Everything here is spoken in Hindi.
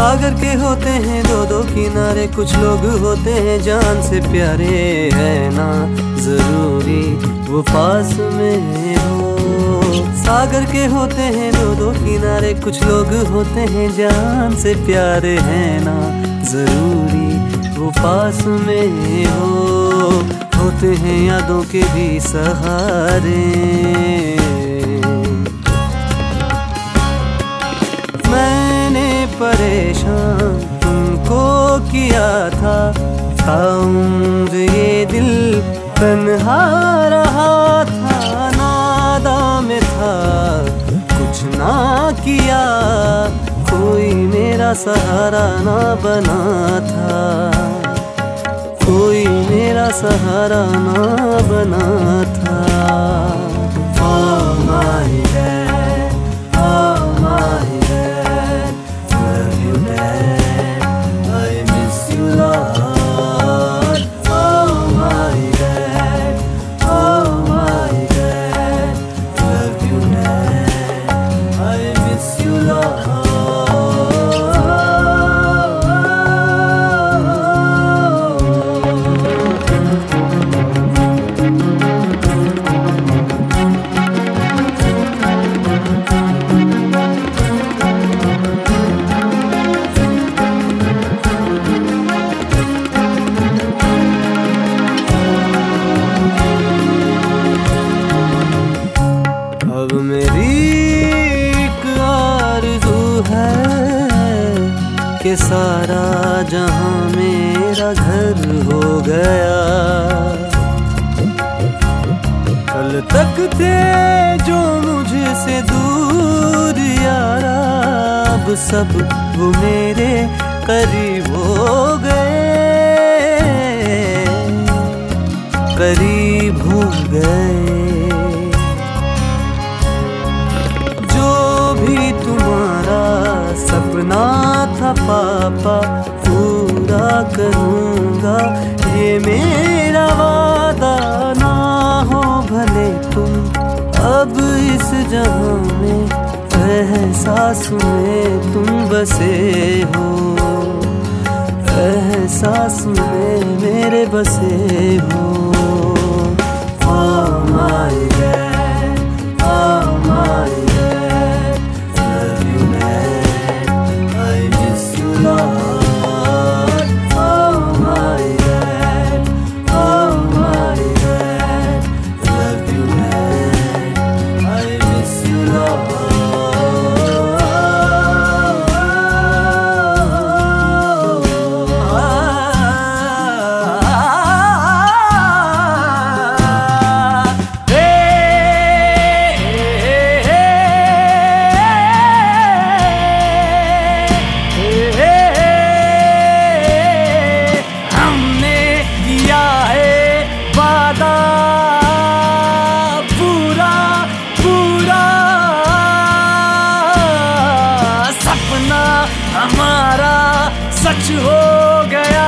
सागर के होते हैं दो दो किनारे, कुछ लोग होते हैं जान से प्यारे, है ना जरूरी वो पास में हो। सागर के होते हैं दो दो किनारे, कुछ लोग होते हैं जान से प्यारे, है ना जरूरी वो पास में हो। होते हैं यादों के भी सहारे। मैंने परेशान तुमको किया था, ताउम्र ये दिल तन्हा रहा था, नादा में था कुछ ना किया, कोई मेरा सहारा ना बना था, कोई मेरा सहारा ना बना था। Oh my dad, oh my dad, love you dad, I miss you Lord. Oh my dad, oh my dad, love you dad, I miss you Lord. अब मेरी एक आरज़ू है कि सारा जहां मेरा घर हो गया। कल तक थे जो मुझसे दूर यारा, अब सब वो मेरे करीब हो गए, करीब हो गए। तुम्हारा सपना था पापा पूरा करूँगा, ये मेरा वादा, ना हो भले तुम अब इस जहां में, एहसास में तुम बसे हो, एहसास में मेरे बसे हो। Oh my dad, oh my dad, love you dad, I miss you Lord. Oh my dad, oh my dad, love you dad, I miss you Lord. हमारा सच हो गया।